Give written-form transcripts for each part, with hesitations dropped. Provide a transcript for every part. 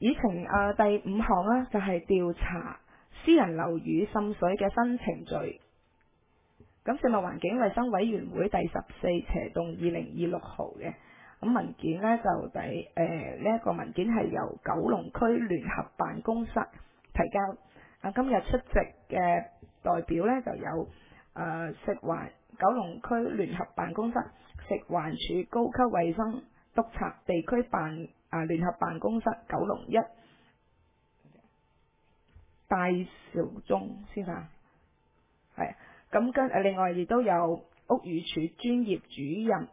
議程第5項呢，就係調查私人樓宇滲水嘅新程序。咁食物環境衞生委員會第14/2026號嘅咁文件呢，就呢一個文件係由九龍區聯合辦公室提交。今日出席嘅代表呢，就有九龍區聯合辦公室、食環署高級衛生督察地區聯合辦公室九龍1戴兆忠先生，係咁另外亦都有屋宇署專業主任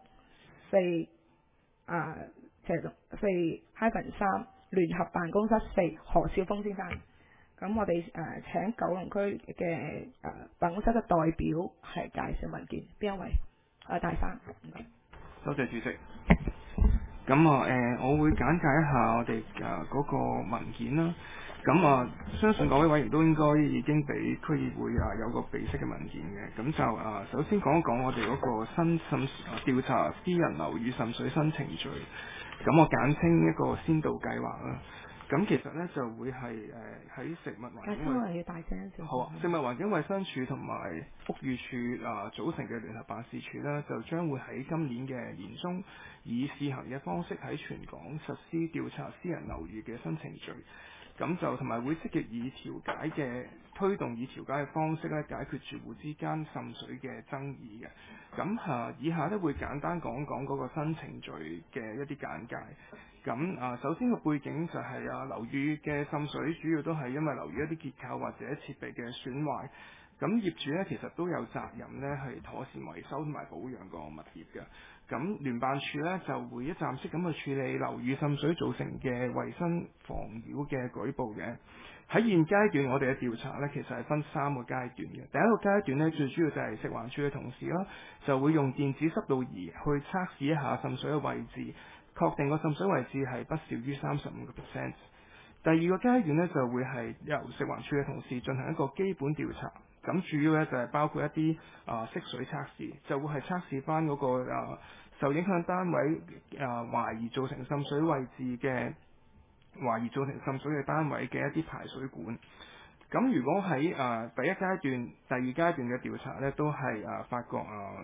4/3聯合辦公室4何少峰先生。咁我哋請九龍區嘅辦公室嘅代表係介紹文件，邊一位？大生，唔該。 多謝主席。咁我會簡介一下我哋嗰個文件啦。咁相信各位委員都應該已經俾區議會有個備悉嘅文件嘅。咁就首先講一講我哋嗰個新調查私人樓宇滲水新程序。咁我簡稱一個先導計劃啦。咁其實呢，就會係喺食物環境要大聲少少。 好啊！食物環境衞生署同埋屋宇署組成嘅聯合辦事處呢，就將會喺今年嘅年中以試行嘅方式喺全港實施調查私人樓宇嘅新程序。咁就同埋會積極推動以調解嘅方式咧，解決住戶之間滲水嘅爭議嘅。咁以下咧會簡單講講嗰個新程序嘅一啲簡介。咁首先個背景就係樓宇嘅滲水主要都係因為樓宇一啲結構或者設備嘅損壞。咁業主咧其實都有責任咧係妥善維修同埋保養個物業嘅。咁聯辦處咧就會一站式咁去處理樓宇滲水造成嘅衞生妨擾嘅舉報嘅。喺現階段我哋嘅調查咧其實係分3個階段嘅。第一個階段咧最主要就係食環署嘅同事啦，就會用電子濕度儀去測試一下滲水嘅位置，確定個滲水位置係不少於35%。第二個階段呢，就會係由食環署嘅同事進行一個基本調查，咁主要呢，就係包括一啲識水測試，就會係測試翻嗰個受影響單位懷疑造成滲水嘅單位嘅一啲排水管。咁如果喺第一階段、第二階段嘅調查呢，都係發覺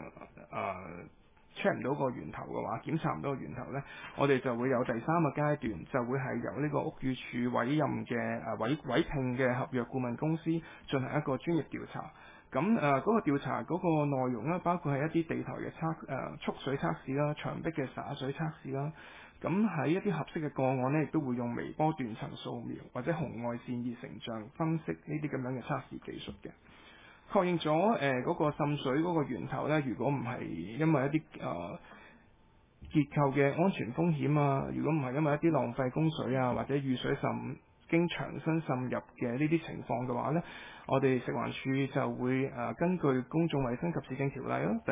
check 唔到個源頭嘅話，檢查唔到個源頭呢，我哋就會有第3個階段，就會係由呢個屋宇署委任嘅委聘嘅合約顧問公司進行一個專業調查。咁嗰個調查嗰個內容呢，包括係一啲地台嘅蓄水測試啦、牆壁嘅灑水測試啦。咁喺一啲合適嘅個案呢，亦都會用微波斷層掃描或者紅外線熱成像分析呢啲咁樣嘅測試技術嘅。確認咗嗰個滲水嗰個源頭呢，如果唔係因為一啲結構嘅安全風險啊，如果唔係因為一啲浪費供水啊或者雨水經牆身滲入嘅呢啲情況嘅話呢，我哋食環署就會根據《公眾衛生及市政條例》第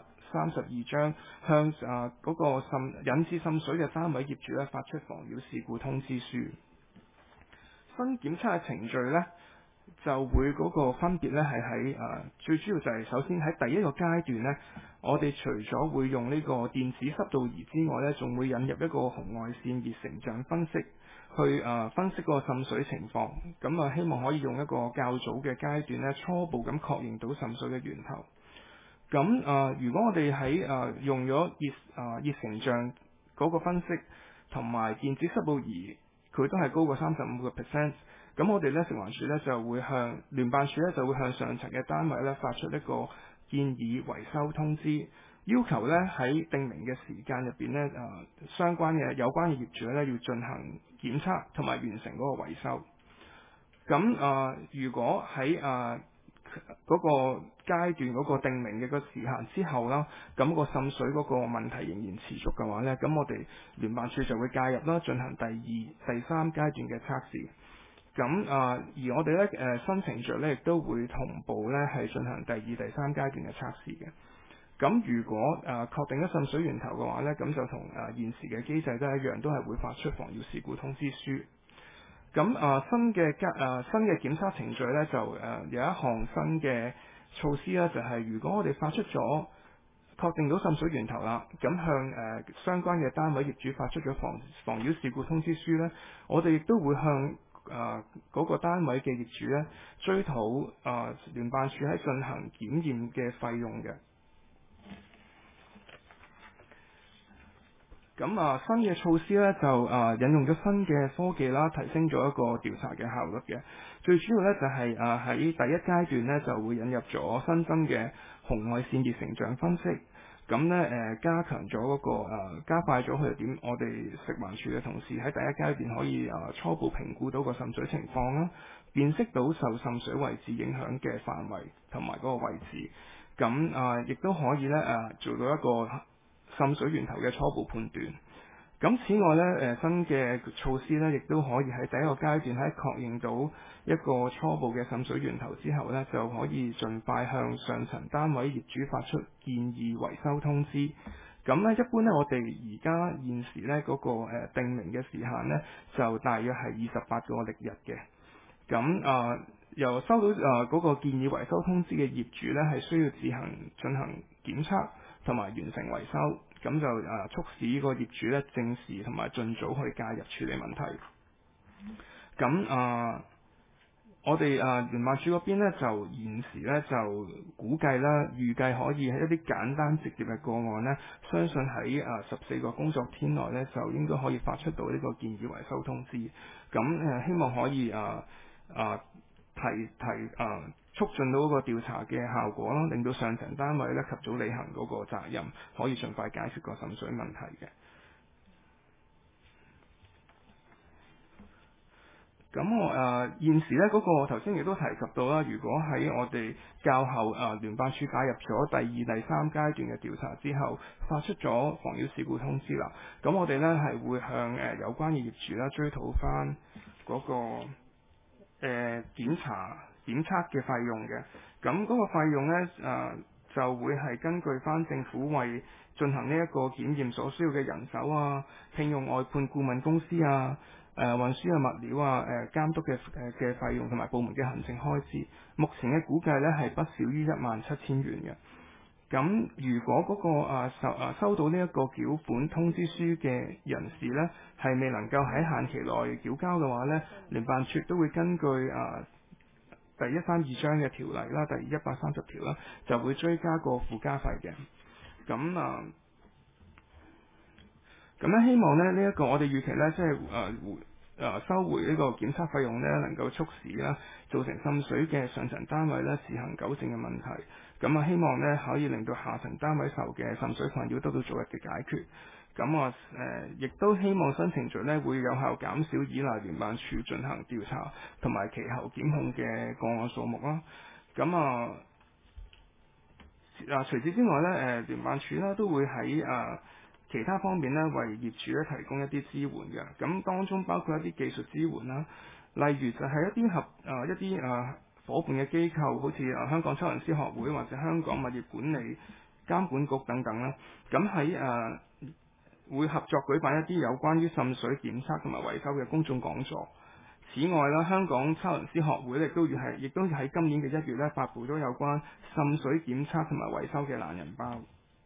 132章向嗰個引致滲水嘅單位業主發出妨擾事故通知書。新檢測嘅程序呢，就會嗰個分別呢係喺最主要就係首先喺第一個階段呢，我哋除咗會用呢個電子濕度儀之外呢，仲會引入一個紅外線熱成像分析，去分析個滲水情況。咁希望可以用一個較早嘅階段呢，初步咁確認到滲水嘅源頭。咁如果我哋喺用咗熱成像嗰個分析同埋電子濕度儀，佢都係高過35%。咁我哋咧食環署咧就會向聯辦處咧就會向上層嘅單位咧發出一個建議維修通知，要求咧喺定明嘅時間入邊咧有關嘅業主咧要進行檢測同埋完成嗰個維修。咁如果喺嗰個階段嗰個定明嘅個時限之後啦，咁個滲水嗰個問題仍然持續嘅話呢，咁我哋聯辦處就會介入啦，進行第2、第3階段嘅測試。咁而我哋呢新程序呢亦都會同步呢係進行第2、第3階段嘅測試嘅。咁如果確定咗滲水源頭嘅話呢，咁就同現時嘅機制都一樣，都係會發出妨擾事故通知書。咁新嘅檢測程序呢，就有一項新嘅措施啦，就係如果我哋發出咗確定到滲水源頭啦，咁向相關嘅單位業主發出咗妨擾事故通知書呢，我哋亦都會向嗰個單位嘅業主呢追討聯辦處喺進行檢驗嘅費用嘅。咁新嘅措施咧就引用咗新嘅科技啦，提升咗一個調查嘅效率嘅。最主要咧就係喺第一階段咧就會引入咗新增嘅紅外線熱成像分析，咁咧加強咗嗰個加快咗佢點，我哋食環署嘅同事喺第一階段可以初步評估到個滲水情況啦，辨識到受滲水位置影響嘅範圍同埋嗰個位置，咁亦都可以咧做到一個滲水源頭嘅初步判斷。咁此外咧，新嘅措施咧，亦都可以喺第一個階段喺確認到一個初步嘅滲水源頭之後咧，就可以盡快向上層單位業主發出建議維修通知。咁咧，一般咧，我哋而家現時咧嗰個定明嘅時限咧，就大約係28個曆日嘅。咁由收到嗰個建議維修通知嘅業主咧，係需要自行進行檢測同埋完成維修，咁就促使呢個業主咧正視同埋盡早去介入處理問題。咁我哋聯辦處嗰邊咧就現時咧就估計啦，預計可以喺一啲簡單直接嘅個案咧，相信喺14個工作天內咧就應該可以發出到呢個建議維修通知。咁希望可以促進到嗰個調查嘅效果啦，令到上層單位咧及早履行嗰個責任，可以盡快解決個滲水問題嘅。咁我現時咧嗰個頭先亦都提及到啦，如果喺我哋較後聯辦處介入咗第二、第三階段嘅調查之後，發出咗妨擾事故通知啦，咁我哋咧係會向有關嘅業主啦追討翻嗰個檢測嘅費用嘅。咁嗰個費用咧就會係根據翻政府為進行呢一個檢驗所需要嘅人手啊，聘用外判顧問公司啊，運輸嘅物料啊，監督嘅費用同埋部門嘅行政開支，目前嘅估計咧係不少於17000元嘅。咁如果嗰個收到呢一個繳款通知書嘅人士咧，係未能夠喺限期內繳交嘅話咧，聯辦處都會根據第132章嘅條例啦，第130條啦，就會追加個附加費嘅。咁咧希望咧呢一個我哋預期咧，即係收回呢個檢測費用咧，能夠促使啦造成滲水嘅上層單位咧自行糾正嘅問題。咁希望咧可以令到下層單位受嘅滲水困擾得到早日嘅解決。咁亦都希望新程序咧會有效減少依賴聯辦處進行調查同埋其後檢控嘅個案數目啦。除此之外咧，聯辦處啦都會喺其他方面咧為業主咧提供一啲支援嘅。咁當中包括一啲技術支援啦，例如就係一啲夥伴嘅機構，好似香港測量師學會或者香港物業管理監管局等等啦。咁喺會合作舉辦一啲有關於滲水檢測同埋維修嘅公眾講座。此外啦，香港測量師學會亦都喺今年嘅1月咧發布咗有關滲水檢測同埋維修嘅懶人包。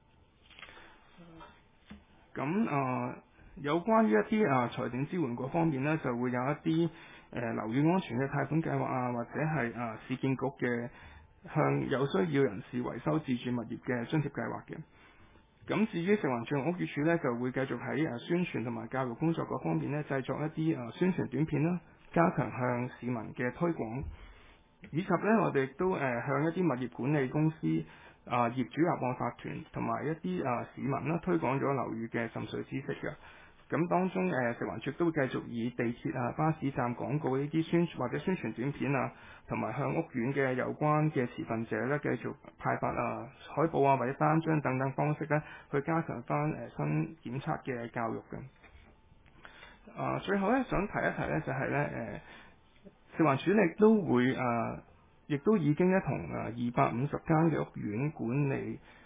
咁有關於一啲財政支援嗰方面呢，就會有一啲樓宇安全嘅貸款計劃啊，或者係市建局嘅向有需要人士維修自住物業嘅津貼計劃嘅。咁至於食環署屋宇署呢，就會繼續喺宣傳同埋教育工作嗰方面呢，製作一啲宣傳短片啦，加強向市民嘅推廣，以及呢，我哋亦都向一啲物業管理公司、業主立案法團同埋一啲市民啦，推廣咗樓宇嘅滲水知識嘅。咁當中食環署都會繼續以地鐵巴士站廣告呢啲宣傳短片啊，同埋向屋苑嘅有關嘅持份者咧繼續派發海報啊或者單張等等方式咧，去加強翻新檢測嘅教育嘅。最後咧想提一提咧就係咧食環署亦都會亦都已經咧同250間嘅屋苑管理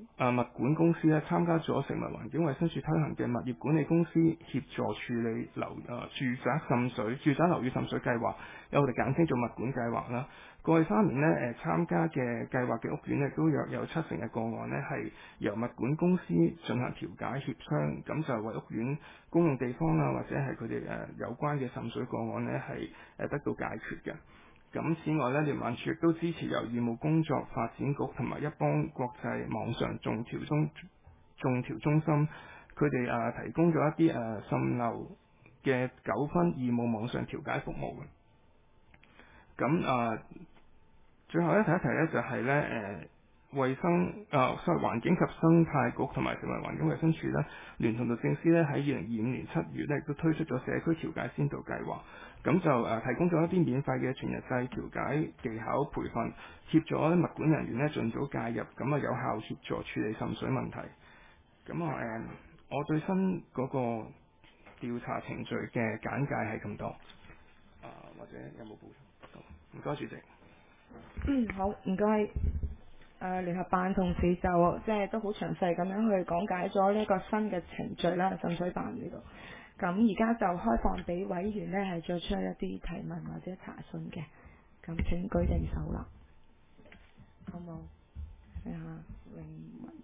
物管公司咧參加咗食物環境衞生署推行嘅物業管理公司協助處理住宅滲水、住宅樓宇滲水計劃，我哋簡稱做物管計劃啦。過去3年呢，參加嘅計劃嘅屋苑呢，都約有70%嘅個案呢係由物管公司進行調解協商，咁就為屋苑公用地方啊，或者係佢哋有關嘅滲水個案呢係得到解決嘅。咁此外咧，聯辦處亦都支持由義務工作發展局同埋一邦國際網上眾調中心，佢哋提供咗一啲滲漏嘅糾紛義務網上調解服務嘅。咁最後咧提一提咧就係咧衞生環境及生態局同埋食物環境衞生署咧，聯同律政司咧喺2025年7月咧，亦都推出咗社區調解先導計劃。咁就提供咗一啲免費嘅全日制調解技巧培訓，協助物管人員咧盡早介入，咁有效協助處理滲水問題。咁我最新嗰個調查程序嘅簡介係咁多。或者有冇補充？唔該，主席。 好，唔該。聯合辦同事就即係都好詳細咁樣去講解咗呢個新嘅程序啦，滲水辦呢度。咁而家就開放俾委員呢係作出一啲提問或者查詢嘅。咁請舉定手啦，好冇？睇下永文，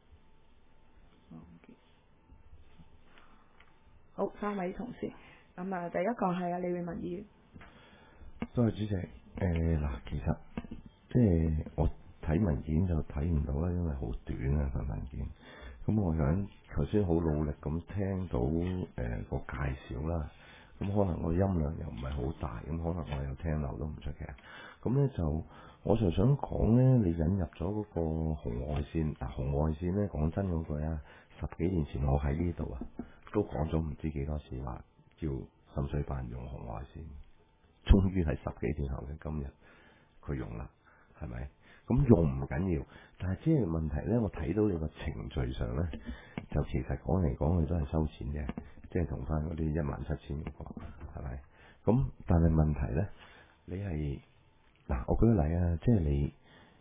好，3位同事。咁第一個係李永文議員。 多謝主席。嗱，其實即係我睇文件就睇唔到啦，因為好短啊份文件。咁我想頭先好努力咁聽到個介紹啦。咁可能我音量又唔係好大，咁可能我又聽漏都唔出奇。咁咧就我就想講咧，你引入咗嗰個紅外線。嗱，紅外線咧講真嗰句啊，10幾年前我喺呢度啊，都講咗唔知幾多次話叫滲水辦用紅外線。終於係10幾年後嘅今日，佢用啦，係咪？咁用唔緊要，但係即係問題咧，我睇到你個程序上咧，就其實講嚟講去都係收錢嘅，即係同翻嗰啲17000嗰個，係咪？咁但係問題咧，你係嗱，我舉個例啊，即係你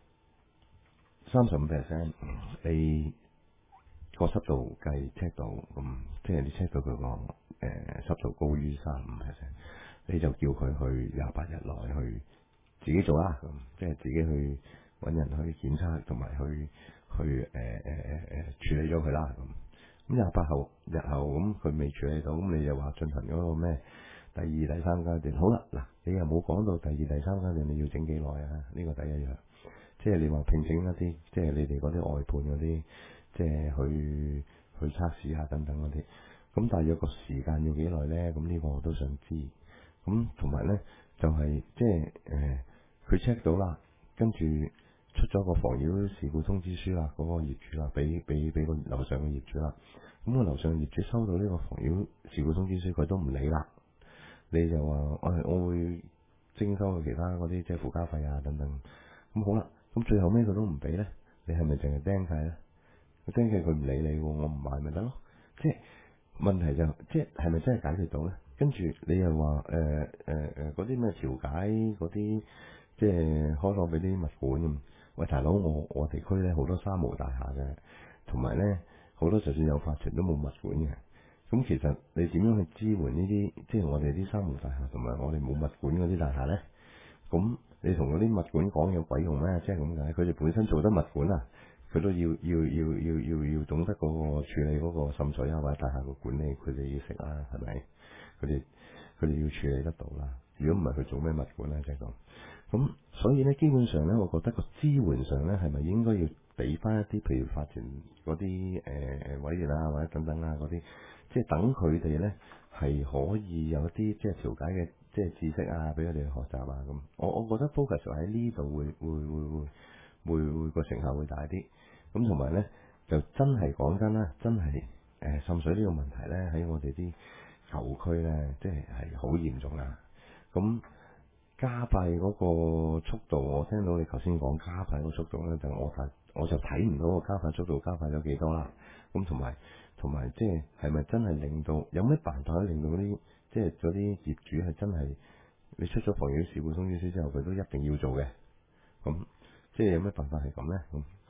35%，你個濕度計 check 到，即係你 check 到佢個濕度高於35%。你就叫佢去28日內去自己做啦，咁即係自己去揾人去檢測，同埋去處理咗佢啦。咁28日後咁佢未處理到，咁你又話進行嗰個咩第2、第3階段？好啦，嗱，你又冇講到第2、第3階段你要整幾耐啊？呢個第一樣，即係你話聘請一啲，即係你哋嗰啲外判嗰啲，即係去測試啊等等嗰啲，咁大約個時間要幾耐咧？咁呢個我都想知。咁同埋咧，就係即係佢 check 到啦，跟住出咗個妨擾事故通知書啦，嗰個業主啦，俾個樓上嘅業主啦。咁個樓上業主收到呢個妨擾事故通知書，佢都唔理啦。你就話我會徵收其他嗰啲即係附加費啊等等。咁好啦，咁最後尾佢都唔俾咧，你係咪淨係釘契咧？釘契佢唔理你，我唔買咪得咯。即係問題就即係咪真係解決到咧？跟住你又話嗰啲咩調解嗰啲，即係開放俾啲物管咁。喂，大佬，我地區咧好多三無大廈嘅，同埋咧好多就算有法團都冇物管嘅。咁其實你點樣去支援呢啲，即係我哋啲三無大廈同埋我哋冇物管嗰啲大廈咧？咁你同嗰啲物管講有鬼用咩？即係咁解，佢哋本身做得物管啊，佢都要懂得嗰個處理嗰個滲水啊或者大廈個管理，佢哋要識啦，係咪？佢哋要處理得到啦。如果唔係佢做咩物管咧？即係咁，所以咧基本上咧，我覺得個支援上咧係咪應該要俾翻一啲，譬如法團嗰啲委員啊或者等等啊嗰啲，即係等佢哋咧係可以有一啲即係調解嘅即係知識啊，俾佢哋學習啊咁。我覺得 focus 喺呢度會個成效會大啲。咁同埋咧就真係講真啦，真係滲水呢個問題咧喺我哋啲舊區咧，即係好嚴重啊！咁加快嗰個速度，我聽到你頭先講加快個速度咧，我就睇唔到個加快速度加快咗幾多啦。咁同埋即係咪真係令到有咩辦法令到嗰啲即係嗰啲業主係真係你出咗妨擾事故通知書之後，佢都一定要做嘅？咁即係有咩辦法係咁咧？咁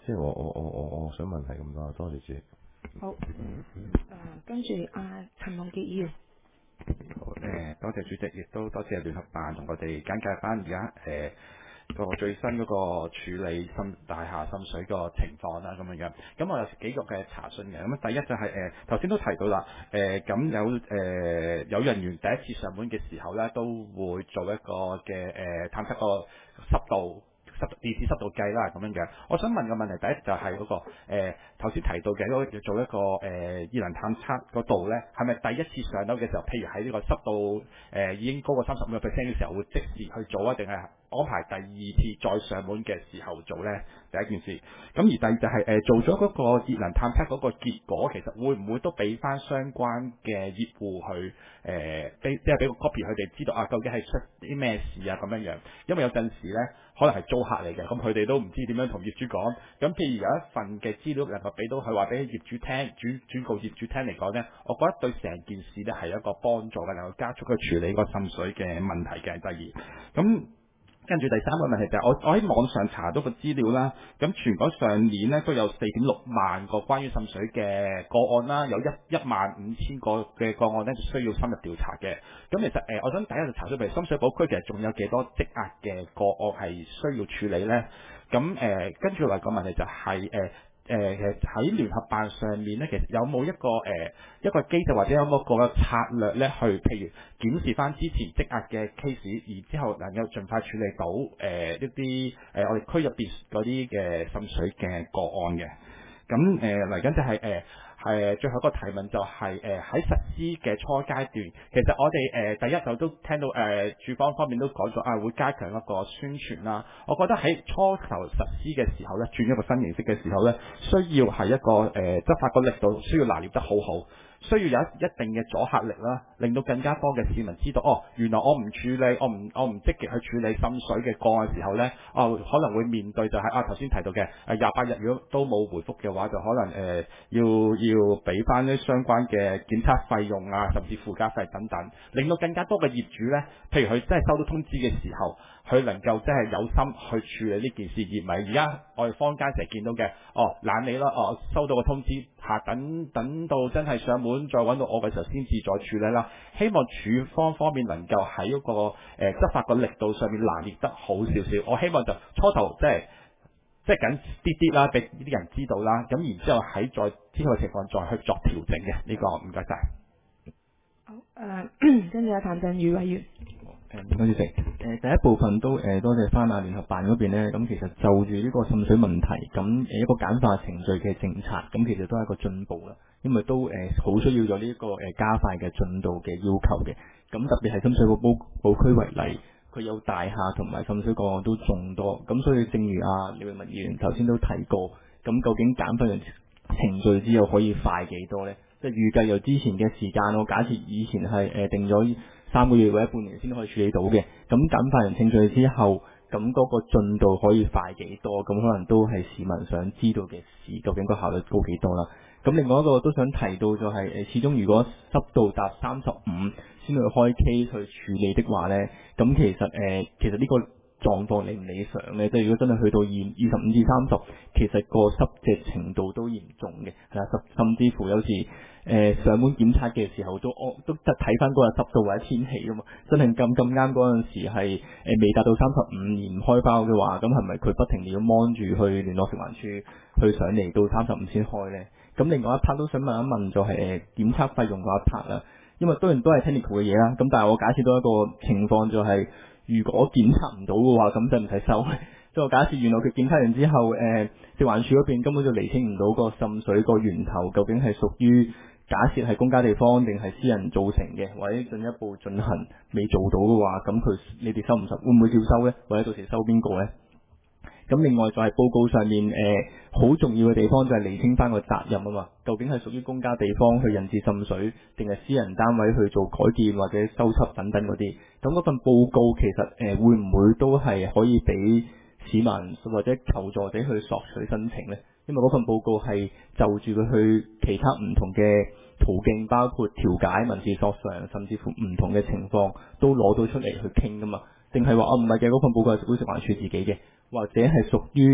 即係我想問係咁多，多謝主席。 好，跟住陳夢潔議員。 好多謝主席，亦都多謝聯合辦同我哋簡介翻而家個最新嗰個處理大廈滲水個情況啦，咁樣。咁我有幾個嘅查詢嘅。咁第一就係頭先都提到啦，咁有人員第一次上門嘅時候咧，都會做一個嘅探測個濕度。電子濕度計啦，咁樣。我想問個問題，第一就係嗰個頭先提到嘅嗰個要做一個熱能探測嗰度咧，係咪第一次上樓嘅時候，譬如喺呢個濕度已經高過35%嘅時候，會即時去做啊，定係安排第二次再上門嘅時候做咧？第一件事。咁而第二就係做咗嗰個熱能探測嗰個結果，其實會唔會都俾翻相關嘅業戶去即係俾個 copy 佢哋知道究竟係出啲咩事啊咁樣。因為有陣時咧，可能係租客嚟嘅，咁佢哋都唔知點樣同業主講。咁譬如有一份嘅資料能夠俾到佢話俾業主聽，轉告業主聽嚟講呢，我覺得對成件事呢係一個幫助嘅，能夠加速去處理個滲水嘅問題嘅。第二，咁跟住第三個問題就係我喺網上查到個資料啦，咁全港上年呢都有4.6萬個關於滲水嘅個案啦，有15000個嘅個案呢需要深入調查嘅。咁其實我想第一就查出譬如深水埗區其實仲有幾多積壓嘅個案係需要處理呢？咁跟住嚟個問題就係其實喺聯合辦上面咧，其實有冇一個機制或者有冇個策略咧，去譬如檢視翻之前積壓嘅 case， 然之後能夠盡快處理到一啲我哋區入邊嗰啲嘅滲水嘅個案嘅。咁嚟緊就係最後一個提問就係喺實施嘅初階段，其實我哋第一就都聽到署方方面都講咗會加強一個宣傳啦。我覺得喺初頭實施嘅時候咧，轉一個新形式嘅時候咧，需要係一個執法個力度需要拿捏得好好。需要有一定嘅阻嚇力啦，令到更加多嘅市民知道，原來我唔處理，我唔積極去處理滲水嘅個案嘅時候呢，可能會面對就係頭先提到嘅28日如果都冇回覆嘅話，就可能要俾翻啲相關嘅檢測費用啊，甚至附加費等等，令到更加多嘅業主呢，譬如佢真係收到通知嘅時候，佢能夠真係有心去處理呢件事，而唔係而家我哋坊間成日見到嘅，懶理啦，收到個通知等到真係上門再揾到我嘅時候先至再處理啦。希望署方方面能夠喺嗰個執法個力度上面拿捏得好少少。我希望就初頭即係緊啲啦，俾呢啲人知道啦。咁然之後喺之後嘅情況再去作調整嘅。呢個唔該晒。 好，跟住譚振宇委員。 多謝主席。第一部分都多謝翻聯合辦嗰邊咧，咁其實就住呢個滲水問題，咁一個簡化程序嘅政策，咁其實都係一個進步啦，因為都好需要咗呢個加快嘅進度嘅要求嘅。咁特別係深水埗區為例，佢有大廈同埋滲水個案都眾多，咁所以正如李永文議員頭先都提過，咁究竟簡化完程序之後可以快幾多呢？即係預計由之前嘅時間，我假設以前係定咗3個月或者半年先可以處理到嘅，咁簡化完程序之後，咁嗰個進度可以快幾多？咁可能都係市民想知道嘅事，究竟個效率高幾多啦？咁另外一個都想提到就係始終如果濕度達35先去開 case 去處理的話呢，咁其實呢個狀況理唔理想呢？即係如果真係去到25至30，其實個濕滯程度都嚴重嘅，係啦，甚至乎有時上門檢測嘅時候都睇翻嗰日濕度或者天氣㗎嘛，真係咁啱嗰陣時係未達到35而唔開包嘅話，咁係咪佢不停要幫住去聯絡食環署去上嚟到35先開呢？咁另外一 part 都想問一問就係檢測費用嗰一 part 啦，因為當然都係 technical 嘅嘢啦，咁但係我假設到一個情況就係，如果檢測唔到嘅話，咁就唔使收。即係我假設原來佢檢測完之後，食環署嗰邊根本就釐清唔到個滲水個源頭究竟係屬於假設係公家地方定係私人造成嘅，或者進一步進行未做到嘅話，咁你哋收唔收？會唔會照收呢？或者到時收邊個呢？咁另外就係報告上面好重要嘅地方就係釐清翻個責任啊嘛，究竟係屬於公家地方去引致滲水，定係私人單位去做改建或者修葺等等嗰啲？咁嗰份報告其實會唔會都係可以俾市民或者求助者去索取申請呢？因為嗰份報告係就住佢去其他唔同嘅途徑，包括調解、民事索償，甚至乎唔同嘅情況都攞到出嚟去傾噶嘛？定係話唔係嘅，嗰份報告係屬於食環署自己嘅，或者係屬於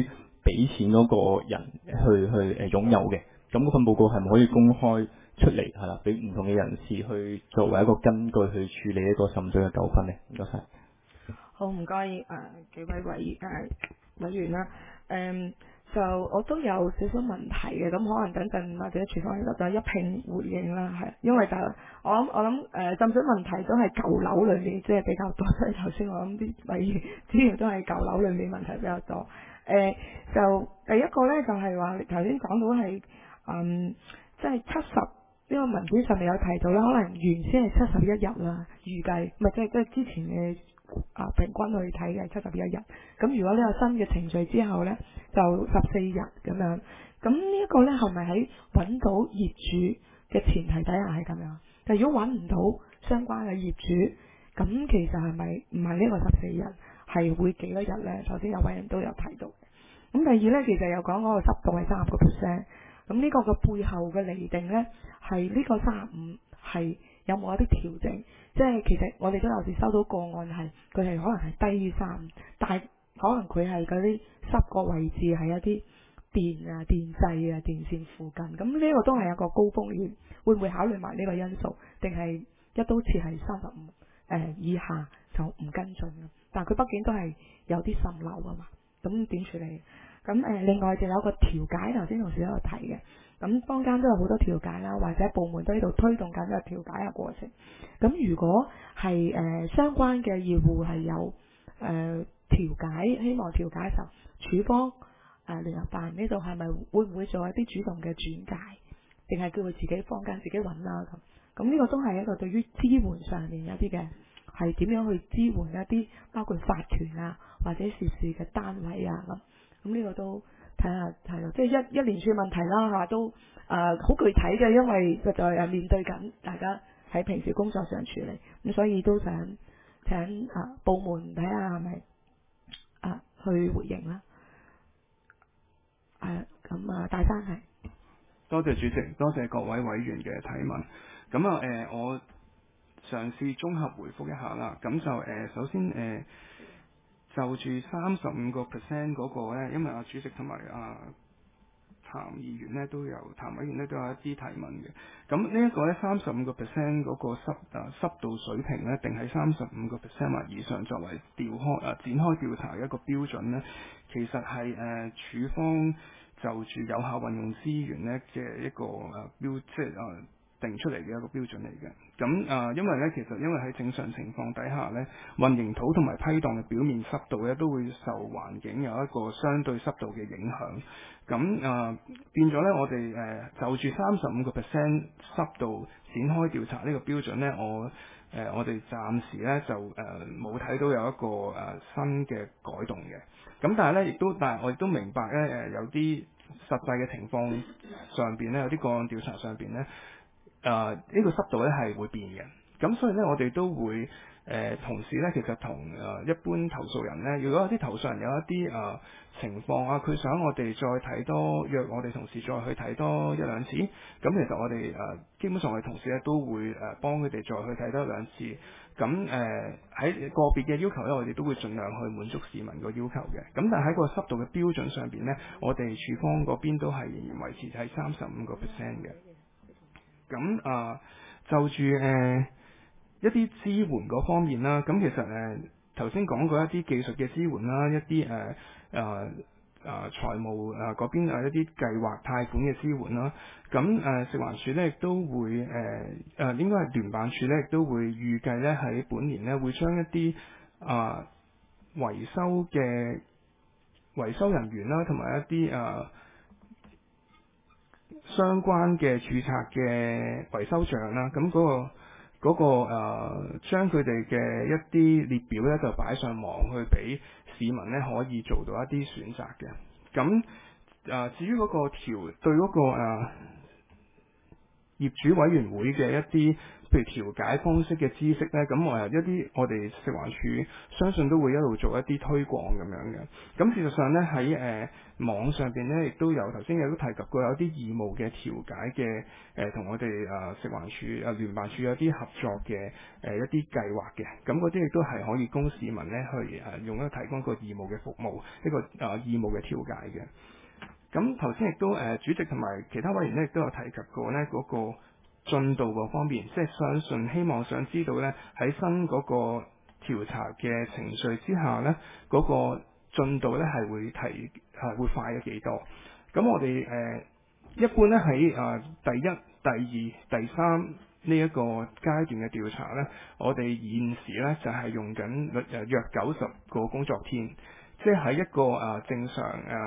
俾錢嗰個人去擁有嘅。咁嗰份報告係咪可以公開出嚟係啦，俾唔同嘅人士去作為一個根據去處理一個滲水嘅糾紛呢？唔該晒。 好，唔該幾位委員啦。就我都有少少問題嘅，咁可能等陣或者廚房就一併回應啦，係因為我諗滲水問題都係舊樓裏面即係比較多，所以頭先我諗啲委員主要都係舊樓裏面問題比較多。就第一個咧就係話頭先講到係即係70呢個文件上面有提到啦，可能原先係71日啦，預計唔係即係之前嘅。平均去睇嘅71日，咁如果呢個新嘅程序之後呢，就14日咁樣。咁呢一個呢，係咪喺揾到業主嘅前提底下係咁樣？但如果揾唔到相關嘅業主，咁其實係咪唔係呢個14日係會幾多日呢？頭先有位人都有提到。咁第二呢，其實有講嗰個濕度係30%，咁呢個嘅背後嘅釐定呢，係呢個35係有冇一啲調整？即係其實我哋都有時收到個案係佢係可能係低於35，但係可能佢係嗰啲濕個位置係一啲電啊、電掣啊、電線附近，咁呢個都係一個高風險，會唔會考慮埋呢個因素？定係一刀切係35以下就唔跟進嘅？但係佢畢竟都係有啲滲漏啊嘛，咁點處理？咁另外就有個調解，頭先同事都有提嘅。咁坊間都有好多調解啦，或者部門都喺度推動緊呢個調解嘅過程。咁如果係相關嘅業戶係有調解，希望調解嘅時候，處方聯合辦呢度係咪會唔會做一啲主動嘅轉介，定係叫佢自己坊間自己揾啦咁？咁呢個都係一個對於支援上面一啲嘅係點樣去支援一啲包括法團啊或者涉事嘅單位啊咁。咁呢個都睇下係咯，即係一連串問題啦嚇，都好具體嘅，因為實在面對緊大家喺平時工作上處理，咁所以都想請部門睇下係咪去回應啦。咁大山係多謝主席，多謝各位委員嘅提問。咁我嘗試綜合回覆一下啦。咁就首先就住35% 嗰個咧，因為主席同埋譚議員咧都有，譚委員咧都有一啲提問嘅。咁呢一個咧35% 嗰個濕度水平咧，定係35% 或以上作為展開調查嘅一個標準咧，其實係處方就住有效運用資源咧嘅一個即係定出嚟嘅一個標準嚟嘅。咁因為咧，其實因為喺正常情況底下咧，混凝土同埋批盪嘅表面濕度咧，都會受環境有一個相對濕度嘅影響。咁變咗咧，我哋就住35% 濕度展開調查呢個標準咧，我哋暫時咧就冇睇到有一個新嘅改動嘅。咁但係咧，但係我亦都明白咧，有啲實際嘅情況上邊咧，有啲個案調查上邊咧。呢個濕度咧係會變嘅，咁所以咧我哋都會同時咧，其實同一般投訴人咧，如果有啲投訴人有一啲情況啊，佢想我哋再睇多，約我哋同事再去睇多一兩次，咁其實我哋基本上我哋同事咧都會幫佢哋再去睇多一兩次，咁喺個別嘅要求咧，我哋都會盡量去滿足市民個要求嘅，咁但係喺個濕度嘅標準上邊咧，我哋處方嗰邊都係仍然維持喺35% 嘅。咁就住一啲支援嗰方面啦，咁其實頭先講過一啲技術嘅支援啦，一啲財務嗰邊一啲計劃貸款嘅支援啦，咁食環署咧亦都會應該係聯辦處咧亦都會預計咧喺本年咧會將一啲維修人員啦，同埋一啲相關嘅註冊嘅維修匠啦，咁嗰個將佢哋嘅一啲列表咧就擺上網去俾市民咧可以做到一啲選擇嘅。咁至於嗰個對嗰個業主委員會嘅一啲譬如調解方式嘅知識呢，咁一啲我哋食環署相信都會一路做一啲推廣咁樣嘅。咁事實上呢，喺網上邊呢，亦都有頭先亦都提及過有啲義務嘅調解嘅同我哋食環署聯辦處有啲合作嘅一啲計劃嘅。咁嗰啲亦都係可以供市民呢去用一個提供一個義務嘅服務，一個義務嘅調解嘅。咁頭先亦都主席同埋其他委員咧，亦都有提及過呢嗰個進度嗰方面，即係希望想知道呢喺新嗰個調查嘅程序之下呢，嗰個進度呢係會會快咗幾多？咁我哋一般呢喺第一、第二、第三呢一個階段嘅調查呢，我哋現時呢就係用緊約90個工作天，即係喺一個正常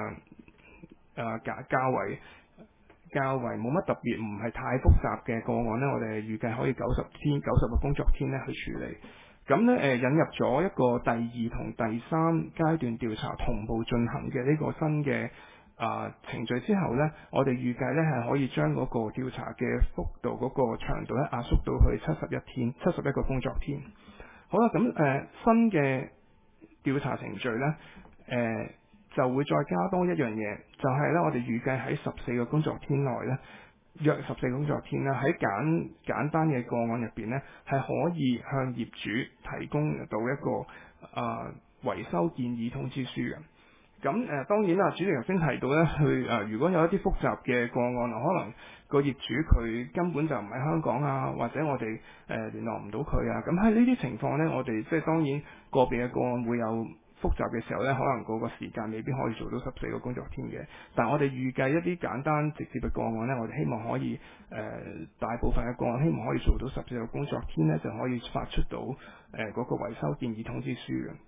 較為冇乜特別，唔係太複雜嘅個案呢，我哋預計可以90個工作天呢去處理。咁呢引入咗一個第二同第三階段調查同步進行嘅呢個新嘅程序之後呢，我哋預計呢係可以將嗰個調查嘅幅度嗰個長度呢壓縮到去71個工作天。好啦，咁新嘅調查程序呢，就會再加多一樣嘢，就係呢，我哋預計喺14個工作天內呢，約14個工作天啦，喺簡單嘅個案入邊呢，係可以向業主提供到一個維修建議通知書嘅。咁當然啦，主席頭先提到呢，如果有一啲複雜嘅個案，可能個業主佢根本就唔喺香港啊，或者我哋聯絡唔到佢啊。咁喺呢啲情況呢，我哋即係當然個別嘅個案會有複雜嘅時候呢，可能嗰個時間未必可以做到14個工作天嘅。但係我哋預計一啲簡單直接嘅個案呢，我哋希望可以大部分嘅個案希望可以做到14個工作天呢，就可以發出到嗰個維修建議通知書嘅。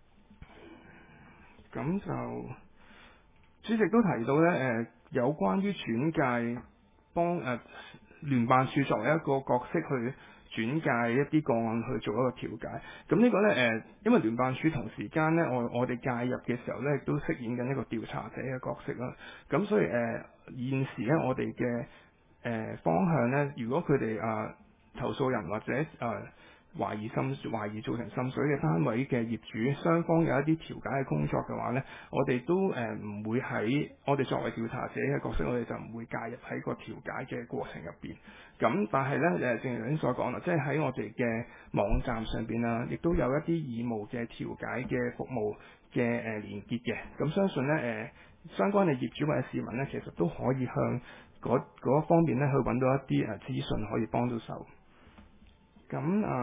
咁就主席都提到呢，有關於轉介幫聯辦處作為一個角色去轉介一啲個案去做一個調解。咁呢個呢，因為聯辦處同時間呢，我哋介入嘅時候呢，亦都飾演緊一個調查者嘅角色啦。咁所以現時呢，我哋嘅方向呢，如果佢哋投訴人或者懷疑造成滲水嘅單位嘅業主雙方有一啲調解嘅工作嘅話呢，我哋都唔會喺我哋作為調查者嘅角色，我哋就唔會介入喺個調解嘅過程入邊。咁但係呢，正如頭先所講啦，即係喺我哋嘅網站上邊啊，亦都有一啲義務嘅調解嘅服務嘅連結嘅。咁相信呢，相關嘅業主或者市民呢，其實都可以向嗰方面呢去揾到一啲資訊可以幫到手。咁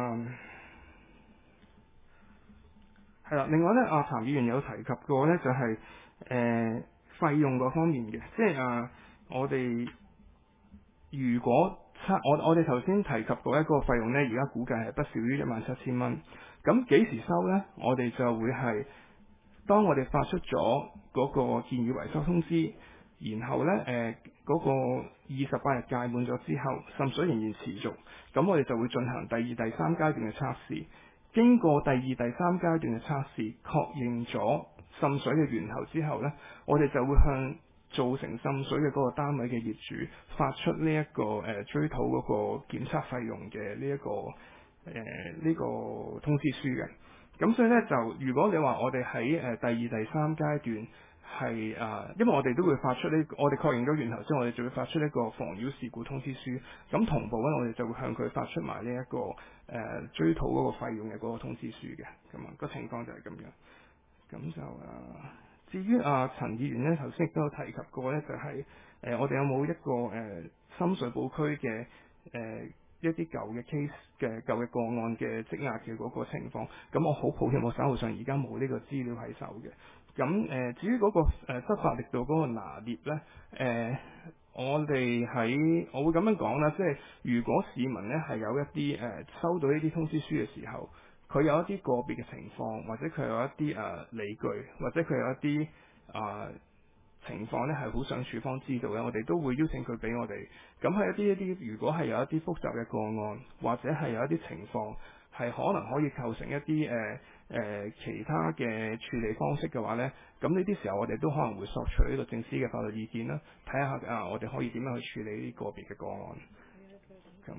係啦，另外咧，譚議員有提及過咧，就係費用嗰方面嘅，即係我哋如果我哋頭先提及過一個費用咧，而家估計係不少於17,000蚊。咁幾時收咧？我哋就會係當我哋發出咗嗰個建議維修通知，然後呢，嗰個28日屆滿咗之後，滲水仍然持續，咁我哋就會進行第二、第三階段嘅測試。經過第二、第三階段嘅測試，確認咗滲水嘅源頭之後呢，我哋就會向造成滲水嘅嗰個單位嘅業主發出呢一個追討嗰個檢測費用嘅呢個通知書嘅。咁所以呢，就如果你話我哋喺第二、第三階段係因為我哋都會發出我哋確認咗源頭之後，我哋就會發出一個妨擾事故通知書。咁同步呢，我哋就會向佢發出埋呢一個追討嗰個費用嘅嗰個通知書嘅。咁個情況就係咁樣。咁就至於陳議員呢，頭先亦都有提及過呢，就係我哋有冇一個深水埗區嘅一啲舊嘅 case 嘅舊嘅個案嘅積壓嘅嗰個情況。咁我好抱歉，我手頭上而家冇呢個資料喺手嘅。咁至於嗰個執法力度嗰個拿捏呢，我會咁樣講啦，即係如果市民呢係有一啲收到呢啲通知書嘅時候，佢有一啲個別嘅情況，或者佢有一啲理據，或者佢有一啲情況呢係好想處方知道嘅，我哋都會邀請佢俾我哋。咁係一啲如果係有一啲複雜嘅個案，或者係有一啲情況係可能可以構成一啲其他嘅處理方式嘅話呢，咁呢啲時候我哋都可能會索取呢個律政司嘅法律意見啦，睇下我哋可以點樣去處理呢個別嘅個案。 咁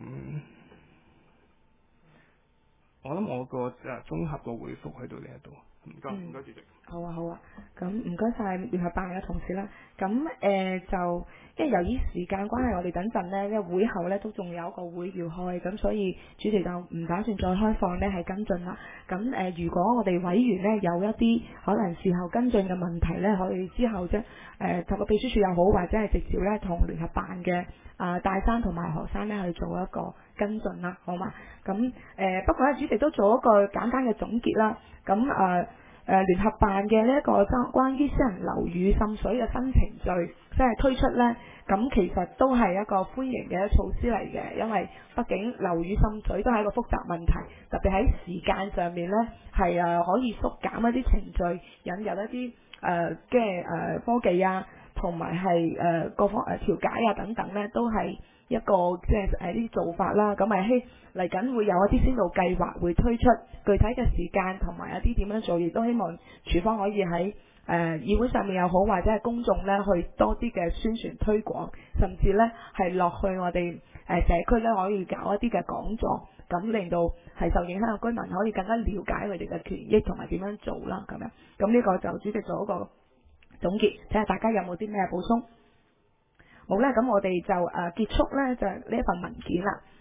我諗我個綜合個回覆去到呢一度，唔該唔該主席。 好啊好啊，咁唔該晒聯合辦嘅同事啦。咁就因為由於時間關係，我哋等陣呢，因為會後呢都仲有一個會要開，咁所以主席就唔打算再開放呢係跟進啦。咁如果我哋委員呢有一啲可能事後跟進嘅問題呢，可以之後透過秘書處又好，或者係直接呢同聯合辦嘅大山同埋何山呢去做一個跟進啦，好嘛？咁不過呢，主席都做一個簡單嘅總結啦。咁聯合辦嘅呢一個關於私人樓宇滲水嘅新程序，即係推出呢，咁其實都係一個歡迎嘅措施嚟嘅，因為畢竟樓宇滲水都係一個複雜問題，特別喺時間上面呢，係可以縮減一啲程序，引入一啲科技啊，同埋係各方調解啊等等呢，都係一個即係啲做法啦。咁嚟緊會有一啲先導計劃會推出，具體嘅時間同埋一啲點樣做，亦都希望處方可以喺議會上面又好，或者係公眾呢去多啲嘅宣傳推廣，甚至呢係落去我哋社區呢可以搞一啲嘅講座，咁令到係受影響嘅居民可以更加了解佢哋嘅權益同埋點樣做啦咁樣。咁呢個就主席做一個總結，睇下大家有冇啲咩補充。好咧，咁我哋就結束咧就呢一份文件啦。